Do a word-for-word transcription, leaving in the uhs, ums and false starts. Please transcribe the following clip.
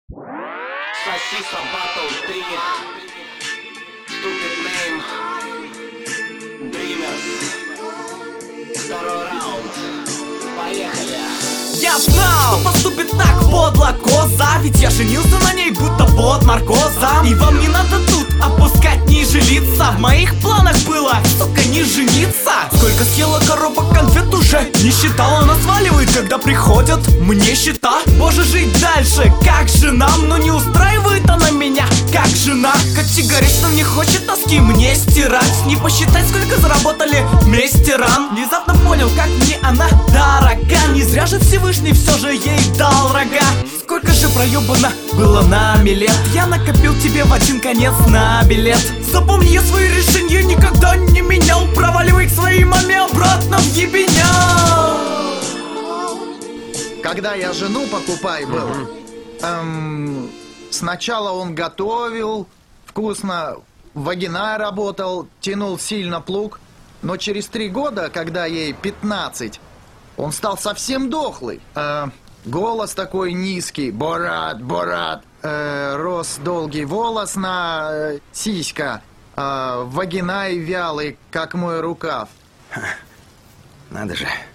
Шасиса Battle три. Stupid name. Dreamers. Второй раунд. Поехали. Я знал, что поступит так подло коза, ведь я женился на ней, будто под наркозом. И вам не надо тут опускать ниже лица. В моих планах было, сука, не жениться. Сколько съела коробок конфет уже не считала. Она сваливает, когда приходят мне счета. Боже, жить дальше, как же нам? Но не устраивает она меня, как жена. Категорично не хочет носки мне стирать. Не посчитать, сколько заработали вместе ран. Внезапно понял, как мне она дорога. Не зря же Всевышний все же ей дал рога. Сколько же проебано было нами лет. Я накопил тебе в один конец на билет. Запомни, я свои решения никогда не менял. Проваливай к своей маме обратно в ебеня. Когда я жену покупай был, эм, сначала он готовил вкусно, вагина работал, тянул сильно плуг. Но через три года, когда ей пятнадцать, он стал совсем дохлый. Э, голос такой низкий, Борат, Борат. Э, рос долгий волос на э, сиська. Э, вагина и вялый, как мой рукав. Надо же.